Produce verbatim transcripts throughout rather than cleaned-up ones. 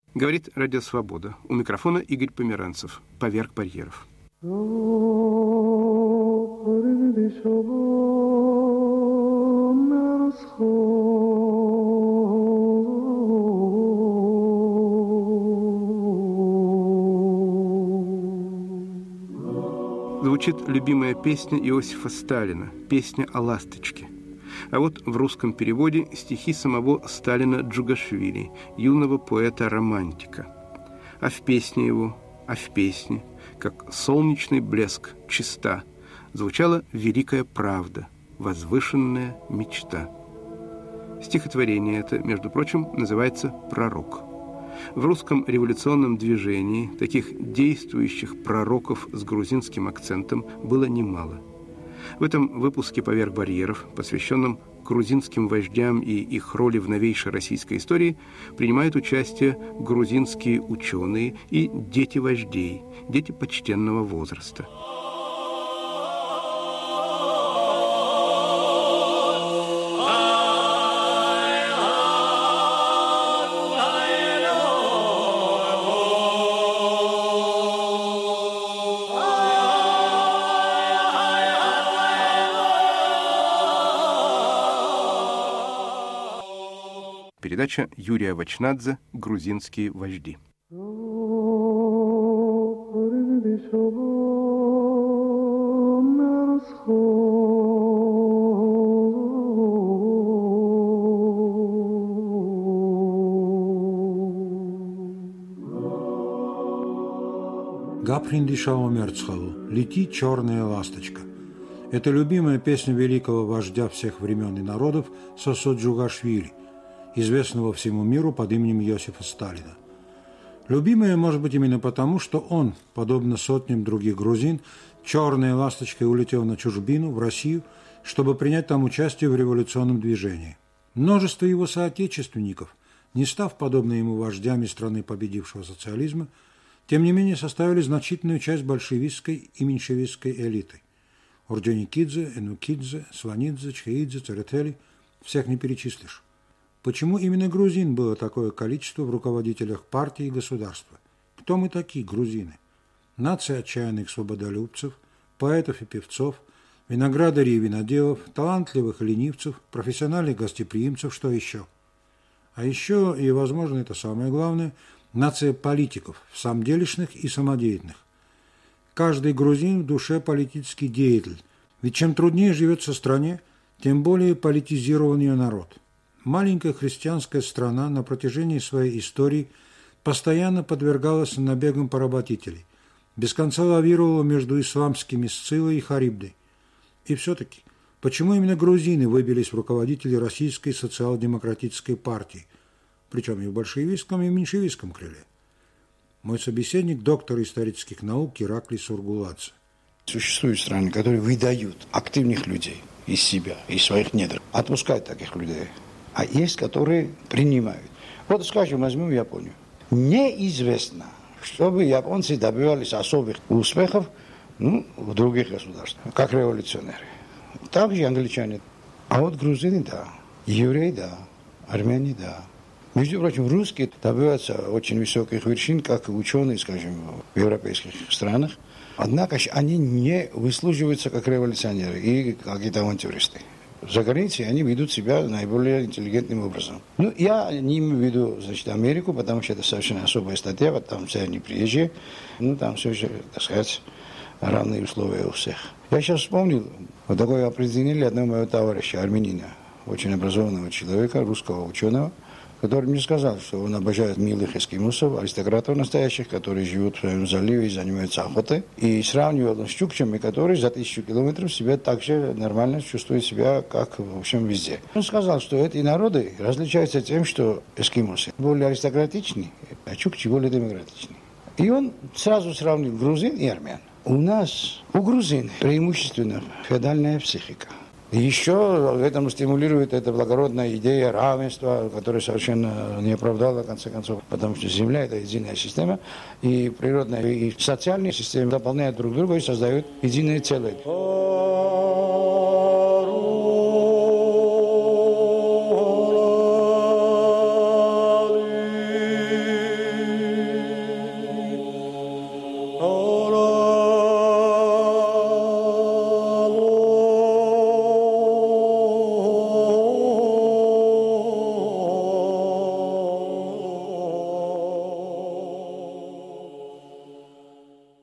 Говорит Радио Свобода. У микрофона Игорь Померанцев. Поверх барьеров. Звучит любимая песня Иосифа Сталина, песня о ласточке. А вот в русском переводе стихи самого Сталина Джугашвили, юного поэта-романтика. А в песне его, а в песне, как солнечный блеск, чиста, звучала великая правда, возвышенная мечта. Стихотворение это, между прочим, называется «Пророк». В русском революционном движении таких действующих пророков с грузинским акцентом было немало. В этом выпуске «Поверх барьеров», посвященном грузинским вождям и их роли в новейшей российской истории, принимают участие грузинские ученые и дети вождей, дети почтенного возраста. Передача Юрия Вачнадзе «Грузинские вожди». Гаприндишао Мерцхалу, «Лети, черная ласточка». Это любимая песня великого вождя всех времен и народов Сосо Джугашвили, известного всему миру под именем Иосифа Сталина. Любимая, может быть, именно потому, что он, подобно сотням других грузин, черной ласточкой улетел на чужбину, в Россию, чтобы принять там участие в революционном движении. Множество его соотечественников, не став подобно ему вождями страны победившего социализма, тем не менее составили значительную часть большевистской и меньшевистской элиты. Орджоникидзе, Энукидзе, Сванидзе, Чхеидзе, Церетели – всех не перечислишь. Почему именно грузин было такое количество в руководителях партии и государства? Кто мы такие, грузины? Нация отчаянных свободолюбцев, поэтов и певцов, виноградарей и виноделов, талантливых ленивцев, профессиональных гостеприимцев, что еще? А еще, и, возможно, это самое главное, нация политиков, самделишных и самодеятельных. Каждый грузин в душе политический деятель, ведь чем труднее живется в стране, тем более политизирован ее народ. Маленькая христианская страна на протяжении своей истории постоянно подвергалась набегам поработителей, без конца лавировала между исламскими Сциллой и Харибдой. И все-таки, почему именно грузины выбились в руководители Российской социал-демократической партии, причем и в большевистском, и в меньшевистском крыле? Мой собеседник – доктор исторических наук Ираклий Сургуладзе. Существуют страны, которые выдают активных людей из себя, из своих недр, отпускают таких людей. А есть, которые принимают. Вот, скажем, возьмем Японию. Неизвестно, чтобы японцы добивались особых успехов ну, в других государствах, как революционеры. Также англичане. А вот грузины, да. Евреи, да. Армяне, да. Между прочим, русские добиваются очень высоких вершин, как ученые, скажем, в европейских странах. Однако они не выслуживаются как революционеры и какие-то авантюристы. За границей они ведут себя наиболее интеллигентным образом. Ну, я не имею в виду, значит, Америку, потому что это совершенно особая статья, вот там все они приезжие, ну, там все же, так сказать, равные условия у всех. Я сейчас вспомнил, вот такое определение одного моего товарища, армянина, очень образованного человека, русского ученого, который мне сказал, что он обожает милых эскимосов, аристократов настоящих, которые живут в своем заливе и занимаются охотой, и сравнивал с чукчами, которые за тысячу километров себя так же нормально чувствуют себя, как в общем везде. Он сказал, что эти народы различаются тем, что эскимосы более аристократичны, а чукчи более демократичны. И он сразу сравнил грузин и армян. У нас, у грузин, преимущественно феодальная психика. Еще этому стимулирует эта благородная идея равенства, которая совершенно не оправдала, в конце концов, потому что Земля – это единая система, и природная и социальная система дополняют друг друга и создают единое целое.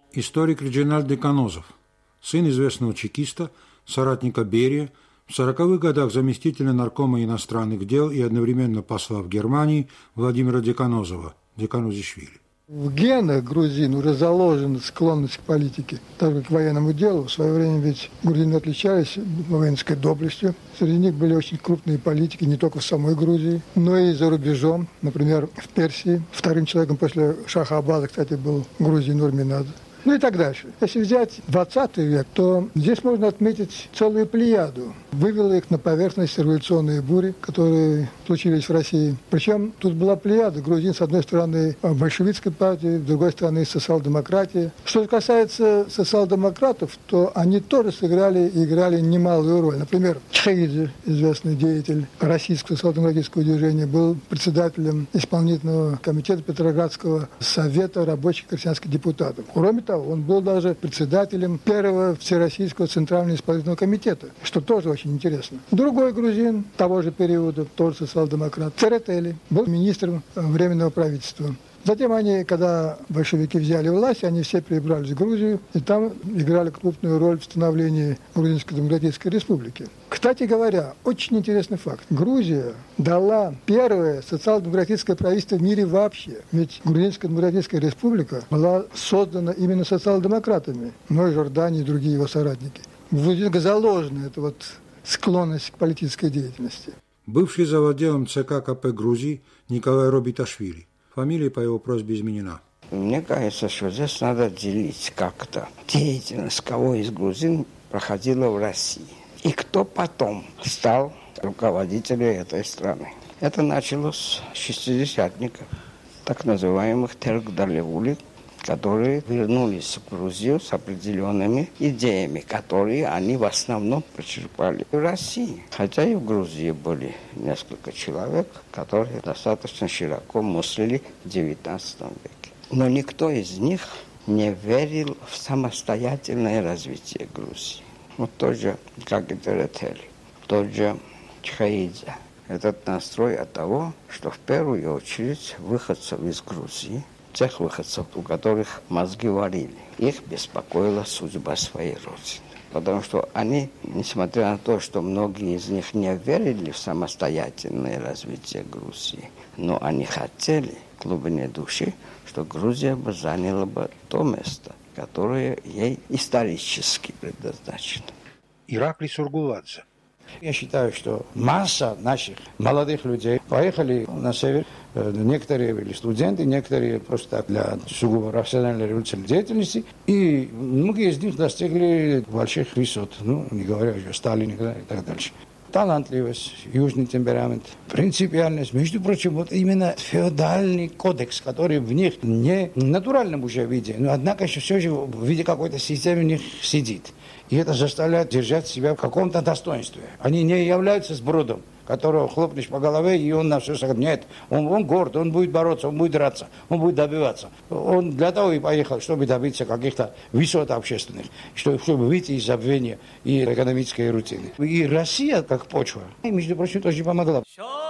Историк Реджинальд Деканозов, сын известного чекиста, соратника Берия, в сороковых годах заместителя наркома иностранных дел и одновременно посла в Германии Владимира Деканозова, Деканозишвили. В генах грузин уже заложена склонность к политике, так как к военному делу. В свое время ведь грузины отличались воинской доблестью. Среди них были очень крупные политики не только в самой Грузии, но и за рубежом. Например, в Персии. Вторым человеком после Шаха Аббаса, кстати, был грузин Нурминадзе. Ну и так дальше. Если взять двадцатый век, то здесь можно отметить целую плеяду. Вывела их на поверхность революционные бури, которые случились в России. Причем тут была плеяда грузин, с одной стороны, большевистской партии, с другой стороны, социал-демократии. Что же касается социал-демократов, то они тоже сыграли и играли немалую роль. Например, Чхаидзе, известный деятель российского социал-демократического движения, был председателем исполнительного комитета Петроградского совета рабочих крестьянских депутатов. Кроме того, он был даже председателем первого Всероссийского Центрального исполнительного комитета, что тоже очень интересно. Другой грузин того же периода, тоже социал-демократ, Церетели, был министром Временного правительства. Затем они, когда большевики взяли власть, они все перебрались в Грузию, и там играли крупную роль в становлении Грузинской Демократической Республики. Кстати говоря, очень интересный факт. Грузия дала первое социал-демократическое правительство в мире вообще. Ведь Грузинская Демократическая Республика была создана именно социал-демократами, но и Жордания и другие его соратники. В Грузии заложена эта вот склонность к политической деятельности. Бывший заводделом ЦК КП Грузии Николай Робиташвили. Фамилия по его просьбе изменена. Мне кажется, что здесь надо делить как-то деятельность кого из грузин проходила в России. И кто потом стал руководителем этой страны. Это началось с шестидесятников, так называемых Теркдалевули, которые вернулись в Грузию с определенными идеями, которые они в основном почерпали в России. Хотя и в Грузии были несколько человек, которые достаточно широко мыслили в девятнадцатом веке. Но никто из них не верил в самостоятельное развитие Грузии. Вот тот же, как и Церетели, тот же Чхаидзе. Этот настрой от того, что в первую очередь выходцев из Грузии, тех выходцев, у которых мозги варили, их беспокоила судьба своей родины. Потому что они, несмотря на то, что многие из них не верили в самостоятельное развитие Грузии, но они хотели в глубине души, что Грузия бы заняла бы то место, которое ей исторически предназначено. Ираклий Сургуладзе. Я считаю, что масса наших молодых людей поехали на север. Некоторые были студенты, некоторые просто так для сугубо профессиональной революционной деятельности. И многие из них достигли больших высот. Ну, не говоря уже о Сталине и так дальше. Талантливость, южный темперамент, принципиальность. Между прочим, вот именно феодальный кодекс, который в них не в натуральном уже виде, но однако еще все же в виде какой-то системы в них сидит. И это заставляет держать себя в каком-то достоинстве. Они не являются сбродом, которого хлопнешь по голове, и он на все согнет. Нет, он, он горд, он будет бороться, он будет драться, он будет добиваться. Он для того и поехал, чтобы добиться каких-то высот общественных, чтобы, чтобы выйти из забвения и экономической рутины. И Россия, как почва, и, между прочим, тоже помогла.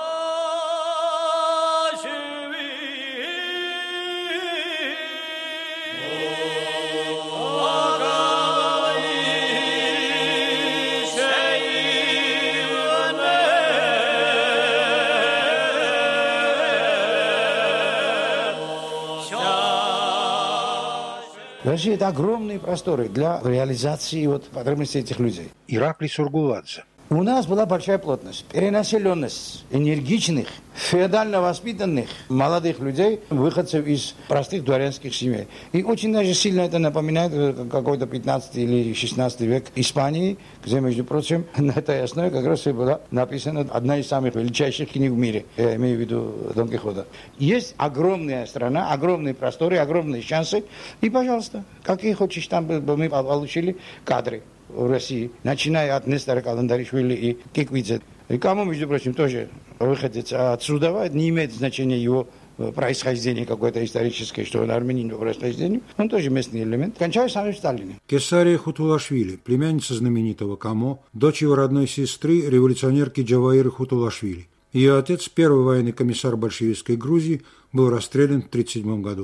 Россия – это огромные просторы для реализации вот, потребностей этих людей. Ираклий Сургуладзе. У нас была большая плотность, перенаселенность энергичных, феодально воспитанных молодых людей, выходцев из простых дворянских семей. И очень даже сильно это напоминает какой-то пятнадцатый или шестнадцатый век Испании, где, между прочим, на этой основе как раз и была написана одна из самых величайших книг в мире, я имею в виду Дон Кихота. Есть огромная страна, огромные просторы, огромные шансы, и, пожалуйста, какие хочешь, там бы мы получили кадры в России, начиная от Нестора Каландаришвили и Киквидзе. И кому, между прочим, тоже выходец отсюда, не имеет значения его происхождение какое-то историческое, что он армянин по происхождению, он тоже местный элемент. Кончаю самим Сталиным. Кесария Хутулашвили, племянница знаменитого Камо, дочь его родной сестры, революционерки Джаваиры Хутулашвили. Ее отец, первый военный комиссар большевистской Грузии, был расстрелян в тысяча девятьсот тридцать седьмом году.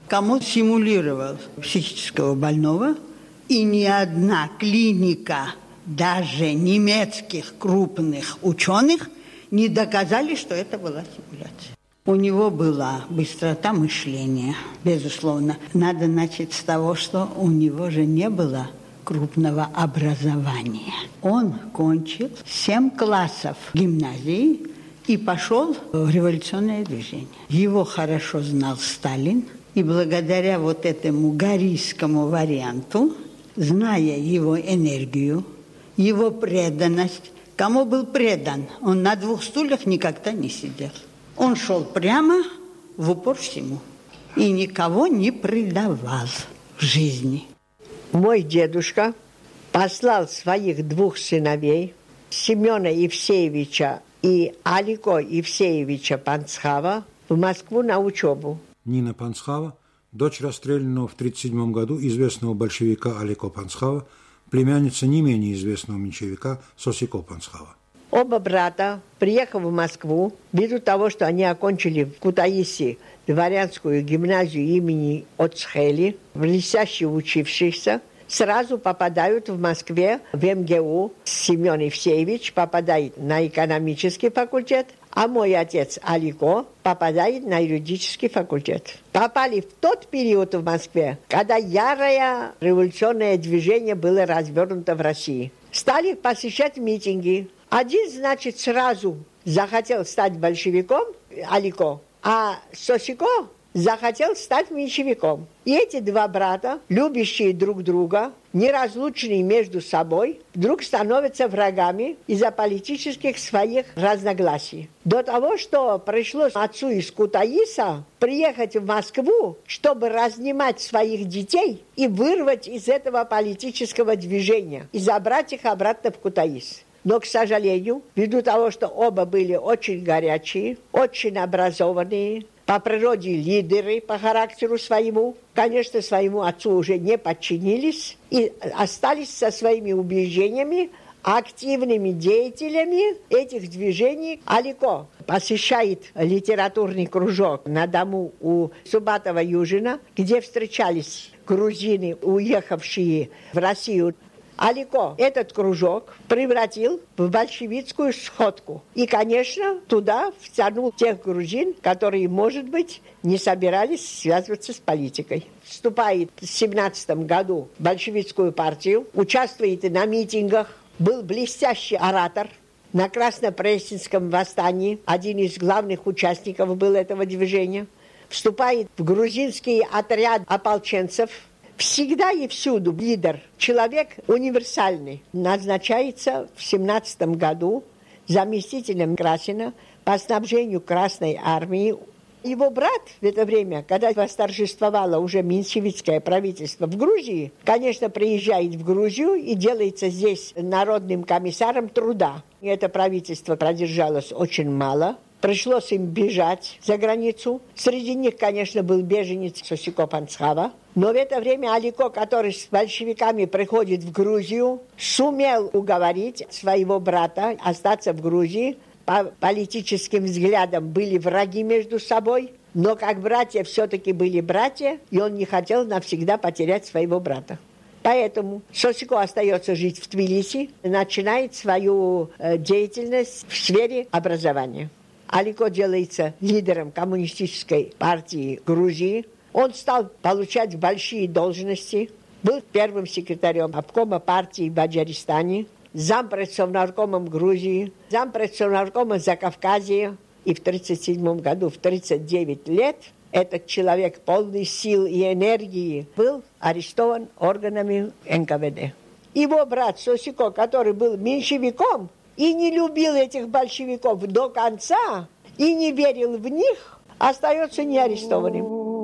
кому симулировал психического больного, и ни одна клиника, даже немецких крупных ученых, не доказали, что это была симуляция. У него была быстрота мышления, безусловно. Надо начать с того, что у него же не было крупного образования. Он кончил семь классов гимназии и пошел в революционное движение. Его хорошо знал Сталин, и благодаря вот этому горийскому варианту, зная его энергию, его преданность, кому был предан, он на двух стульях никогда не сидел. Он шел прямо в упор всему и никого не предавал в жизни. Мой дедушка послал своих двух сыновей, Семена Евсеевича и Алико Евсеевича Панцхава, в Москву на учебу. Нина Панцхава, дочь расстрелянного в тысяча девятьсот тридцать седьмом году известного большевика Алико Панцхава, племянница не менее известного меньшевика Сосико Панцхава. Оба брата, приехав в Москву, ввиду того, что они окончили в Кутаиси дворянскую гимназию имени Оцхели, блестяще учившихся, сразу попадают в Москве в эм гэ у. Семен Евсеевич попадает на экономический факультет, а мой отец Алико попадает на юридический факультет. Попали в тот период в Москве, когда ярое революционное движение было развернуто в России. Стали посещать митинги. Один, значит, сразу захотел стать большевиком, Алико, а Сосико захотел стать меньшевиком. И эти два брата, любящие друг друга, неразлучные между собой, вдруг становятся врагами из-за политических своих разногласий. До того, что пришлось отцу из Кутаиса приехать в Москву, чтобы разнимать своих детей и вырвать из этого политического движения и забрать их обратно в Кутаис. Но, к сожалению, ввиду того, что оба были очень горячие, очень образованные, по природе лидеры по характеру своему, конечно, своему отцу уже не подчинились и остались со своими убеждениями, активными деятелями этих движений. Алико посещает литературный кружок на дому у Субатова-Южина, где встречались грузины, уехавшие в Россию. Алико этот кружок превратил в большевистскую сходку. И, конечно, туда втянул тех грузин, которые, может быть, не собирались связываться с политикой. Вступает в семнадцатом году в большевистскую партию, участвует на митингах, был блестящий оратор. На Краснопресненском восстании один из главных участников был этого движения. Вступает в грузинский отряд ополченцев. Всегда и всюду лидер, человек универсальный, назначается в семнадцатом году заместителем Красина по снабжению Красной армии. Его брат в это время, когда восторжествовало уже меньшевистское правительство в Грузии, конечно, приезжает в Грузию и делается здесь народным комиссаром труда. И это правительство продержалось очень мало. Пришлось им бежать за границу. Среди них, конечно, был беженец Сосико Панцхава. Но в это время Алико, который с большевиками приходит в Грузию, сумел уговорить своего брата остаться в Грузии. По политическим взглядам были враги между собой, но как братья все-таки были братья, и он не хотел навсегда потерять своего брата. Поэтому Сосико остается жить в Тбилиси, начинает свою деятельность в сфере образования. Алико делается лидером коммунистической партии Грузии. Он стал получать большие должности. Был первым секретарем обкома партии в Аджаристане, зампредсовнаркомом Грузии, зампредсовнаркома Закавказья. И в тысяча девятьсот тридцать седьмом году, в тридцать девять лет, этот человек, полный сил и энергии, был арестован органами эн ка вэ дэ. Его брат Сосико, который был меньшевиком, и не любил этих большевиков до конца, и не верил в них, остается неарестованным.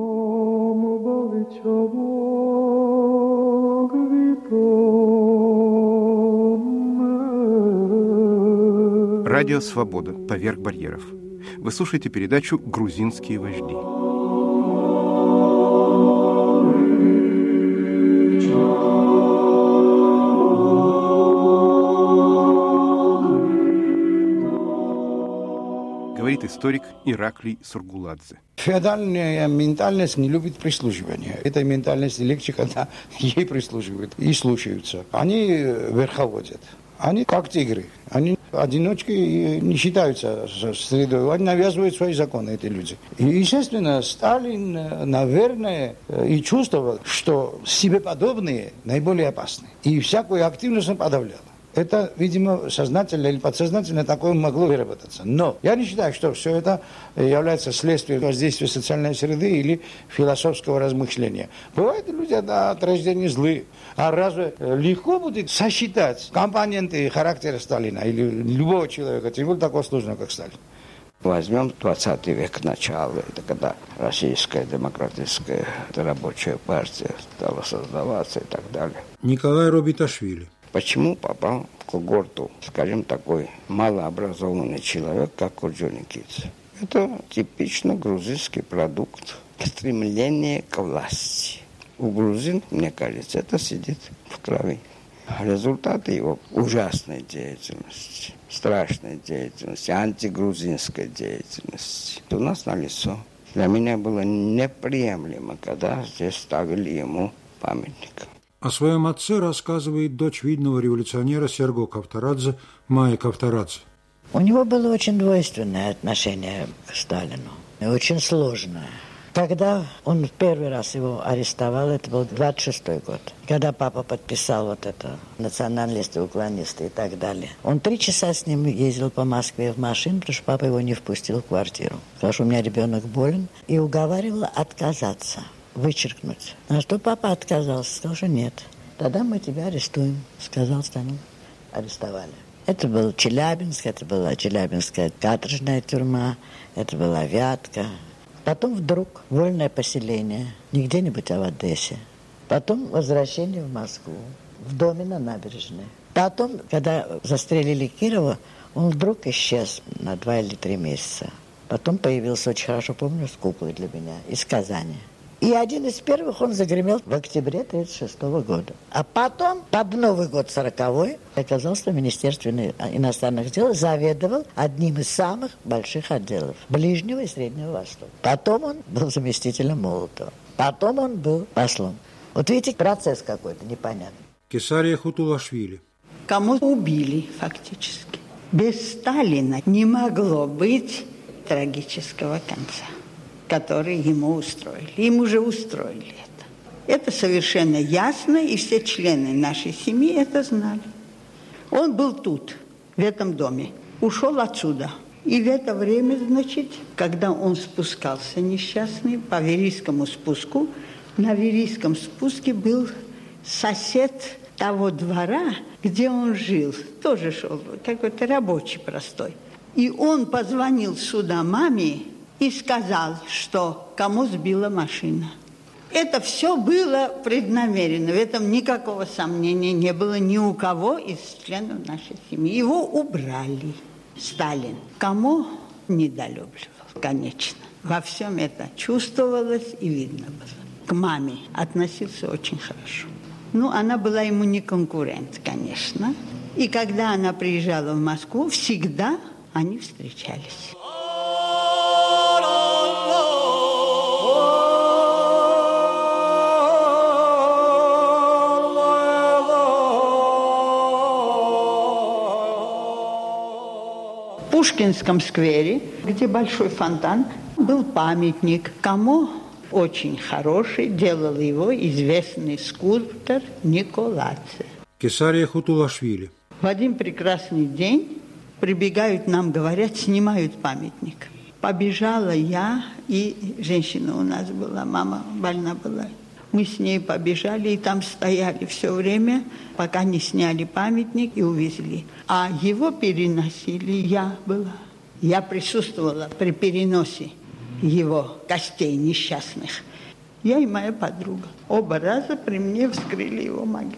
Радио «Свобода. Поверх барьеров». Вы слушаете передачу «Грузинские вожди». Говорит историк Ираклий Сургуладзе. Феодальная ментальность не любит прислуживания. Этой ментальности легче, когда ей прислуживают и слушаются. Они верховодят. Они как тигры. Они одиночки не считаются средой. Они навязывают свои законы, эти люди. И, естественно, Сталин, наверное, и чувствовал, что себе подобные наиболее опасны. И всякую активность он подавлял. Это, видимо, сознательно или подсознательно такое могло выработаться. Но я не считаю, что все это является следствием воздействия социальной среды или философского размышления. Бывают люди от рождения злые. А разве легко будет сосчитать компоненты характера Сталина или любого человека, тем более такого сложного, как Сталин? Возьмем двадцатый век начало, это когда Российская демократическая рабочая партия стала создаваться и так далее. Николай Робиташвили. Почему попал в когорту, скажем, такой малообразованный человек, как Орджоникидзе? Это типично грузинский продукт стремления к власти. У грузин, мне кажется, это сидит в крови. Результаты его ужасной деятельности, страшной деятельности, антигрузинской деятельности у нас налицо. Для меня было неприемлемо, когда здесь ставили ему памятник. О своем отце рассказывает дочь видного революционера Серго Кавторадзе Майя Кавторадзе. У него было очень двойственное отношение к Сталину, и очень сложное. Когда он в первый раз его арестовал, это был двадцать шестой год, когда папа подписал вот это националисты, уклонисты и так далее. Он три часа с ним ездил по Москве в машине, потому что папа его не впустил в квартиру. Сказал, что у меня ребенок болен, и уговаривал отказаться. Вычеркнуть. На что папа отказался, сказал, что нет. Тогда мы тебя арестуем, сказал Сталин. Арестовали. Это был Челябинск, это была Челябинская каторжная тюрьма, это была Вятка. Потом вдруг вольное поселение, не где-нибудь, а в Одессе. Потом возвращение в Москву, в доме на набережной. Потом, когда застрелили Кирова, он вдруг исчез на два или три месяца. Потом появился, очень хорошо помню, с куклой для меня из Казани. И один из первых он загремел в октябре тысяча девятьсот тридцать шестого года. А потом, под Новый год сороковой, оказался в Министерстве иностранных дел, заведовал одним из самых больших отделов Ближнего и Среднего Востока. Потом он был заместителем Молотова. Потом он был послом. Вот видите, процесс какой-то непонятный. Кесария Хутулашвили. Кому убили фактически. Без Сталина не могло быть трагического конца, который ему устроили. Им уже устроили это. Это совершенно ясно, и все члены нашей семьи это знали. Он был тут, в этом доме, ушел отсюда. И в это время, значит, когда он спускался несчастный по Верийскому спуску, на Верийском спуске был сосед того двора, где он жил. Тоже шел, какой-то рабочий простой. И он позвонил сюда маме, и сказал, что кому сбила машина. Это все было преднамеренно. В этом никакого сомнения не было ни у кого из членов нашей семьи. Его убрали. Сталин кому недолюбливал, конечно. Во всем это чувствовалось и видно было. К маме относился очень хорошо. Ну, она была ему не конкурент, конечно. И когда она приезжала в Москву, всегда они встречались. В Пушкинском сквере, где большой фонтан, был памятник. Кому? Очень хороший, делал его известный скульптор Николаце. Кесария Хутулашвили. В один прекрасный день прибегают нам, говорят, снимают памятник. Побежала я, и женщина у нас была, мама больна была. Мы с ней побежали, и там стояли все время, пока не сняли памятник и увезли. А его переносили, я была. Я присутствовала при переносе его костей несчастных. Я и моя подруга. Оба раза при мне вскрыли его могилу.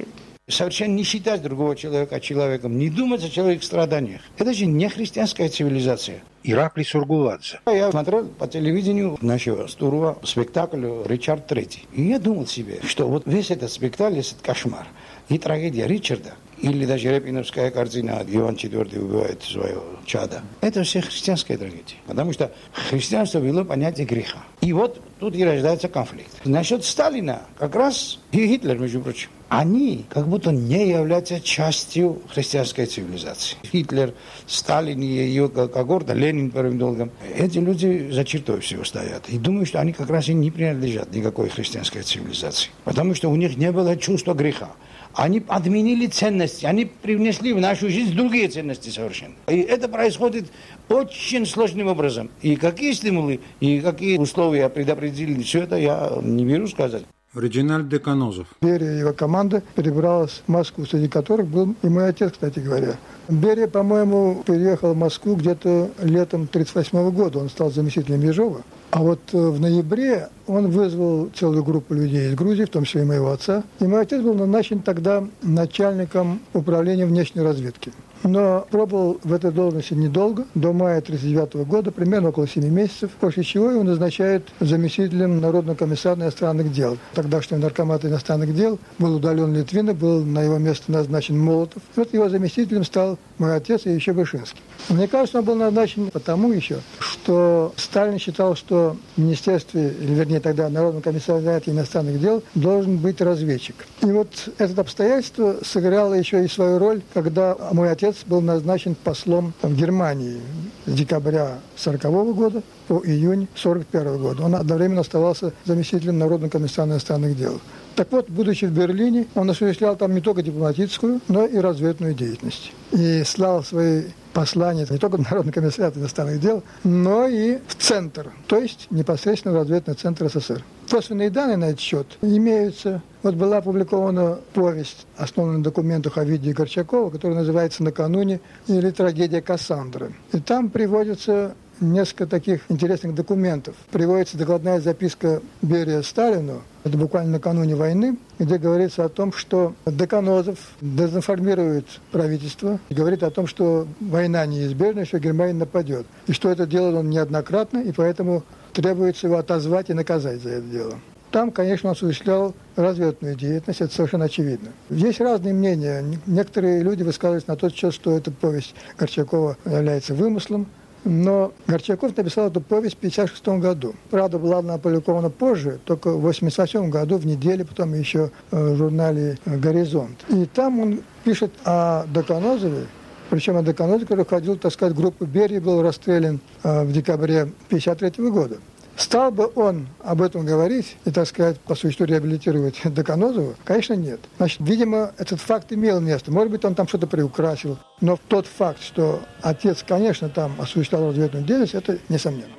Совершенно не считать другого человека человеком, не думать о человеке в страданиях. Это же не христианская цивилизация. Ираклий Сургуладзе. Я смотрел по телевидению нашего Стурова спектакль «Ричард третий». И я думал себе, что вот весь этот спектакль, весь этот кошмар и трагедия Ричарда, или даже репиновская картина «Иван четвёртый убивает свое чадо», это все христианская трагедия. Потому что христианство вело понятие греха. И вот тут и рождается конфликт. Насчет Сталина, как раз и Гитлер, между прочим, они как будто не являются частью христианской цивилизации. Гитлер, Сталин и ее когорта, Ленин первым долгом. Эти люди за чертой всего стоят. И думаю, что они как раз и не принадлежат никакой христианской цивилизации. Потому что у них не было чувства греха. Они отменили ценности, они привнесли в нашу жизнь другие ценности совершенно. И это происходит очень сложным образом. И какие стимулы, и какие условия предопределили, все это я не беру сказать. Реджинальд Деканозов. Берия и его команда перебралась в Москву, среди которых был и мой отец, кстати говоря. Берия, по-моему, переехал в Москву где-то летом тридцать восьмого года. Он стал заместителем Ежова. А вот в ноябре он вызвал целую группу людей из Грузии, в том числе и моего отца. И мой отец был назначен тогда начальником управления внешней разведки. Но пробовал в этой должности недолго, до мая тридцать девятого года, примерно около семи месяцев, после чего его назначают заместителем Народного комиссара иностранных дел. Тогдашний наркомат иностранных дел был удален Литвинов, был на его место назначен Молотов. И вот его заместителем стал мой отец и еще Вышинский. Мне кажется, он был назначен потому еще, что Сталин считал, что в министерстве, или вернее тогда Народном комиссариате иностранных дел, должен быть разведчик. И вот это обстоятельство сыграло еще и свою роль, когда мой отец был назначен послом в Германии с декабря сорокового года по июнь сорок первого года. Он одновременно оставался заместителем Народного комиссара иностранных дел. Так вот, будучи в Берлине, он осуществлял там не только дипломатическую, но и разведную деятельность. И слал свои послания не только в Народный комиссариат иностранных дел, но и в центр, то есть непосредственно в разведный центр СССР. Косвенные данные на этот счет имеются. Вот была опубликована повесть, основанная на документах Овидия Горчакова, которая называется «Накануне» или «Трагедия Кассандры». И там приводится несколько таких интересных документов. Приводится докладная записка Берия Сталину, это буквально накануне войны, где говорится о том, что Деканозов дезинформирует правительство и говорит о том, что война неизбежна, что Германия нападет. И что это делал он неоднократно, и поэтому требуется его отозвать и наказать за это дело. Там, конечно, он осуществлял разведную деятельность, это совершенно очевидно. Есть разные мнения. Некоторые люди высказывались на тот счет, что эта повесть Горчакова является вымыслом. Но Горчаков написал эту повесть в пятьдесят шестом году. Правда, была она опубликована позже, только в восемьдесят восьмом году, в неделе, потом еще в журнале «Горизонт». И там он пишет о Деканозове, причем о Деканозове, который входил, так сказать, в группу Берии, был расстрелян в декабре пятьдесят третьего года. Стал бы он об этом говорить и, так сказать, по существу реабилитировать Деканозова? Конечно, нет. Значит, видимо, этот факт имел место. Может быть, он там что-то приукрасил. Но тот факт, что отец, конечно, там осуществлял разведную деятельность, это несомненно.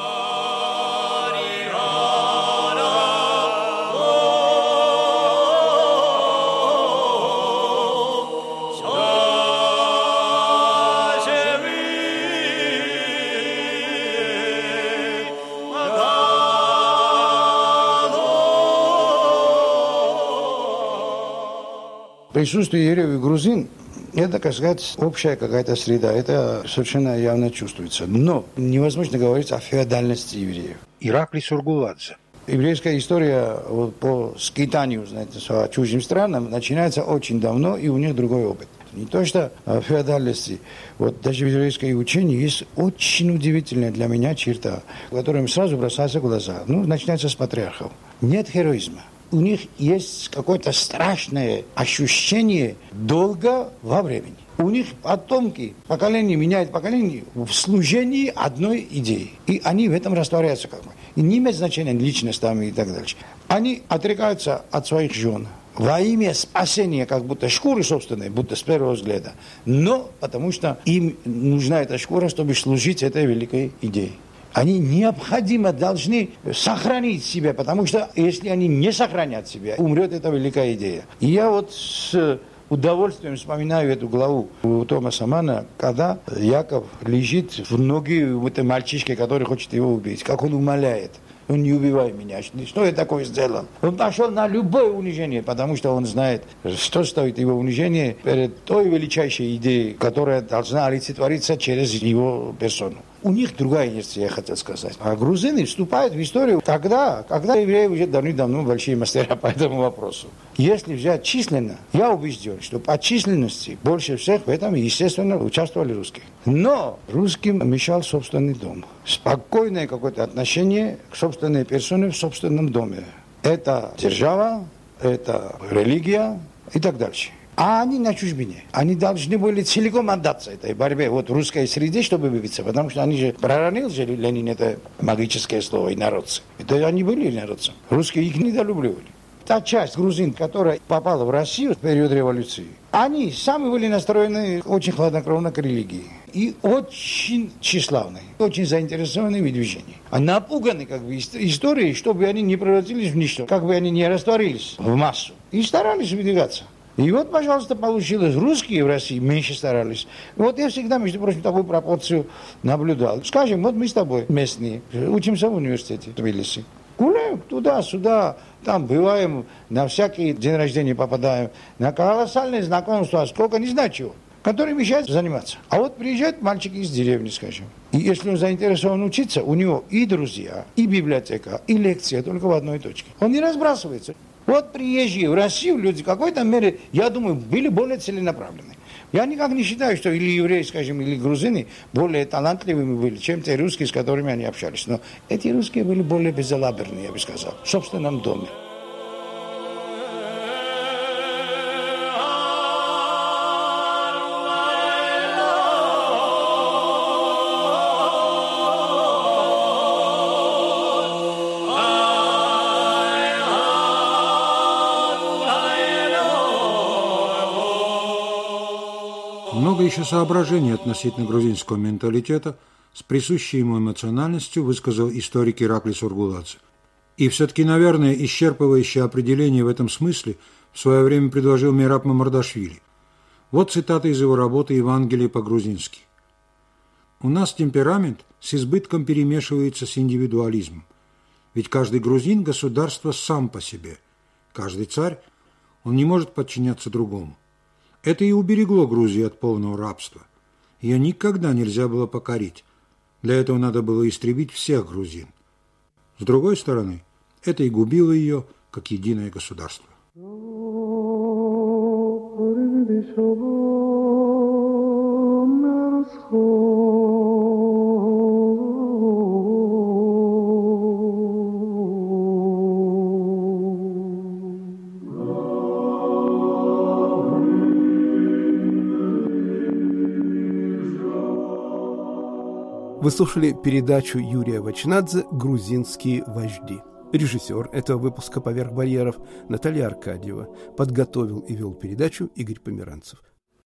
Присутствие евреев и грузин – это, так сказать, общая какая-то среда. Это совершенно явно чувствуется. Но невозможно говорить о феодальности евреев. Ираклий Сургуладзе. Еврейская история вот, по скитанию, знаете, по чужим странам начинается очень давно, и у них другой опыт. Не то что о феодальности. Вот даже в еврейском учении есть очень удивительная для меня черта, которая сразу бросается в глаза. Ну, начинается с патриархов. Нет героизма. У них есть какое-то страшное ощущение долга во времени. У них потомки, поколение меняет поколение в служении одной идеи. И они в этом растворяются как бы. И не имеет значения личность там и так дальше. Они отрекаются от своих жен во имя спасения как будто шкуры собственной, будто с первого взгляда. Но потому что им нужна эта шкура, чтобы служить этой великой идее. Они необходимо должны сохранить себя, потому что если они не сохранят себя, умрет эта великая идея. И я вот с удовольствием вспоминаю эту главу у Томаса Манна, когда Яков лежит в ноги у этой мальчишки, который хочет его убить, как он умоляет. Он не убивай меня. Что я такое сделал? Он пошел на любое унижение, потому что он знает, что стоит его унижение перед той величайшей идеей, которая должна олицетвориться через его персону. У них другая инерция, я хотел сказать. А грузины вступают в историю тогда, когда евреи уже давным-давно большие мастера по этому вопросу. Если взять численно, я убежден, что по численности больше всех в этом, естественно, участвовали русские. Но русским мешал собственный дом. Спокойное какое-то отношение к собственной персоне в собственном доме. Это держава, это религия и так дальше. А они на чужбине. Они должны были целиком отдаться этой борьбе вот в русской среде, чтобы выбиться. Потому что они же проронил же Ленин это магическое слово инородцы. Это они были инородцы. Русские их недолюбливали. Та часть грузин, которая попала в Россию в период революции, они сами были настроены очень хладнокровно к религии. И очень тщеславны, очень заинтересованы в движении. А напуганы как бы историей, чтобы они не превратились в ничто, как бы они не растворились в массу. И старались выдвигаться. И вот, пожалуйста, получилось. Русские в России меньше старались. Вот я всегда, между прочим, такую пропорцию наблюдал. Скажем, вот мы с тобой местные, учимся в университете в Тбилиси. Гуляем туда-сюда, там бываем, на всякие день рождения попадаем, на колоссальные знакомства, сколько, не знаю чего, которые мешают заниматься. А вот приезжают мальчики из деревни, скажем. И если он заинтересован учиться, у него и друзья, и библиотека, и лекция только в одной точке. Он не разбрасывается. Вот приезжие в Россию люди в какой-то мере, я думаю, были более целенаправлены. Я никак не считаю, что или евреи, скажем, или грузины более талантливыми были, чем те русские, с которыми они общались. Но эти русские были более безалаберные, я бы сказал, в собственном доме. Много еще соображений относительно грузинского менталитета с присущей ему эмоциональностью высказал историк Ираклий Сургуладзе. И все-таки, наверное, исчерпывающее определение в этом смысле в свое время предложил Мераб Мамардашвили. Вот цитата из его работы «Евангелие по-грузински». «У нас темперамент с избытком перемешивается с индивидуализмом. Ведь каждый грузин – государство сам по себе. Каждый царь, он не может подчиняться другому. Это и уберегло Грузию от полного рабства. Ее никогда нельзя было покорить. Для этого надо было истребить всех грузин. С другой стороны, это и губило ее как единое государство». Вы слушали передачу Юрия Вачнадзе «Грузинские вожди». Режиссер этого выпуска «Поверх барьеров» Наталья Аркадьева. Подготовил и вел передачу Игорь Померанцев.